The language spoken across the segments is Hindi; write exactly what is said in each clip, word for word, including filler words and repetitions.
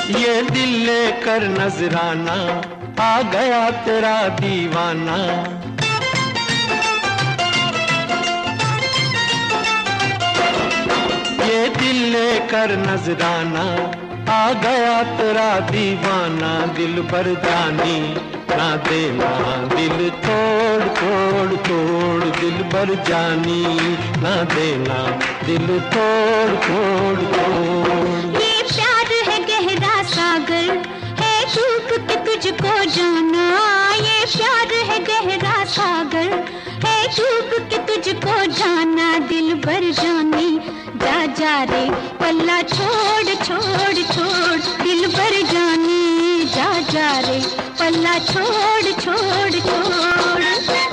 ये दिल लेकर नजराना आ गया तेरा दीवाना। ये दिल लेकर नजराना आ गया तेरा दीवाना। दिल पर जानी ना देना दिल तोड़ तोड़ तोड़। दिल पर जानी ना देना दिल तोड़ तोड़ तोड़। ये प्यार है गहरा सागर है डूब के तुझको जाना। ये प्यार है गहरा सागर है डूब के तुझको जाना। दिल भर जानी जा जा रे पल्ला छोड़ छोड़ छोड़। दिल भर जानी जा जा रे पल्ला छोड़ छोड़ छोड़।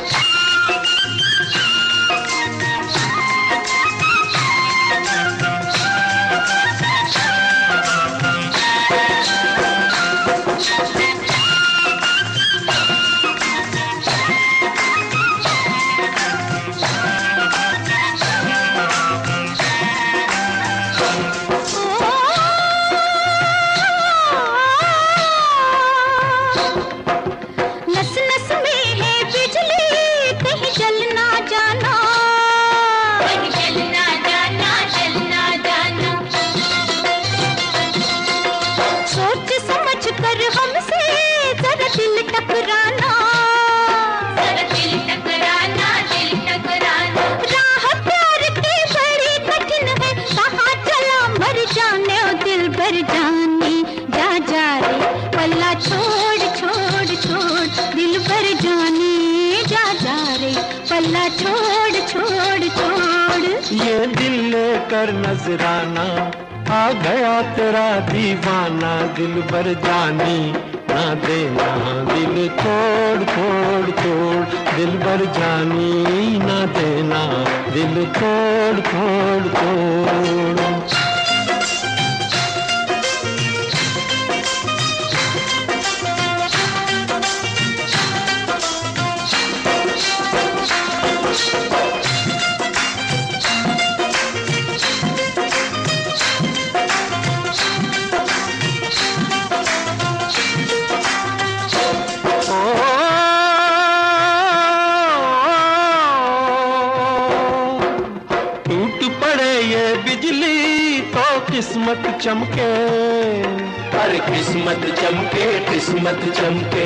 पल्ला छोड़ छोड़ छोड़। ये दिल लेकर नजराना आ गया तेरा दीवाना। दिल भर जानी ना देना दिल तोड़ तोड़ तोड़। दिल भर जानी ना देना दिल तोड़ तोड़ तोड़। बिजली तो किस्मत चमके। अरे किस्मत चमके किस्मत चमके।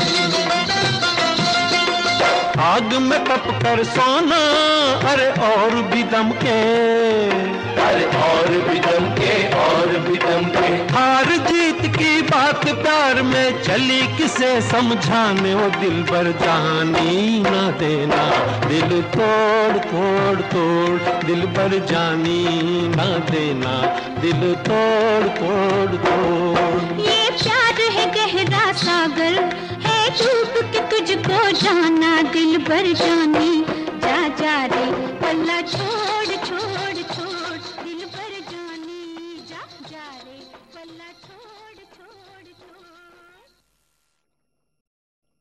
आग में तप कर सोना अरे और भी दमके। अरे और भी दमके और भी दमके। हार जीत की बात प्यार में चली किसे समझाने। वो दिल भर जानी ना देना दिल तोड़ तोड़ तोड़। दिल भर जानी ना देना दिल तोड़ तोड़ तोड़। ये प्यार है गहरा सागर है डूब के तुझको जाना। दिल भर जानी जा जा रे पल्ला छोड़ छोड़ छोड़। दिल भर जानी जा जा रे पल्ला छोड़ छोड़ छोड़।